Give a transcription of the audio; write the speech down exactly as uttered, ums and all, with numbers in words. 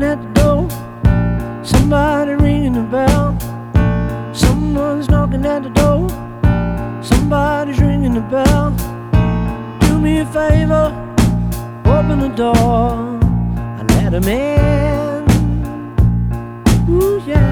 knocking at the door, somebody ringing the bell. Someone's knocking at the door, somebody's ringing the bell. Do me a favor, open the door and let him in. Ooh, yeah.